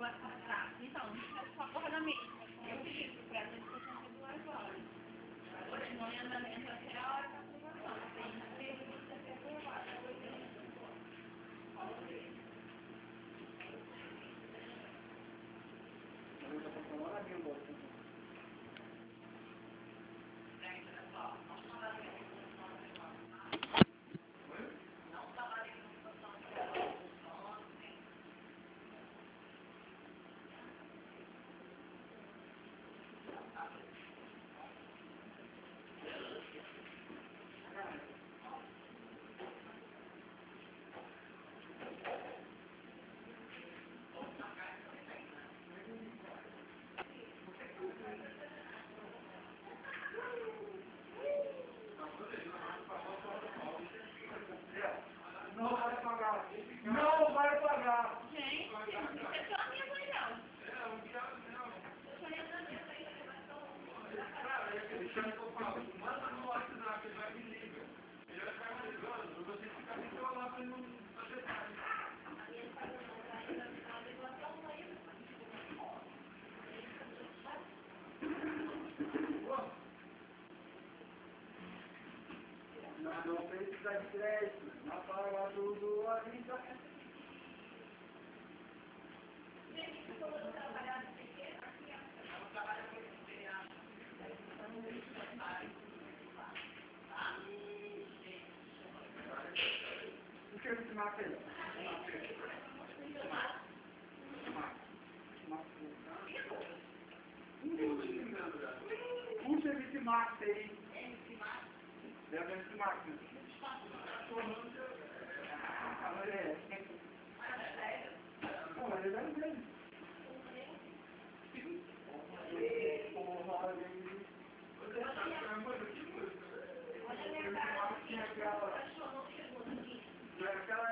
Então, só porra da mesma. Eu pedi pra ela que eu tinha que 2 horas. Continua em andamento até a hora da aprovação. Tem que ser aprovado. Não vai pagar. Gente, é só a minha opinião. Manda no WhatsApp, ele vai me ligar. Ele vai ficar me ligando, você fica ali do lado para ele não fazer nada. Não precisa de crédito, não paga tudo a vida. O que você marca aí? Puxa esse marca aí. Deve esse marca. Não, mas ele deve ver. Porra, gente. Olha a minha cara.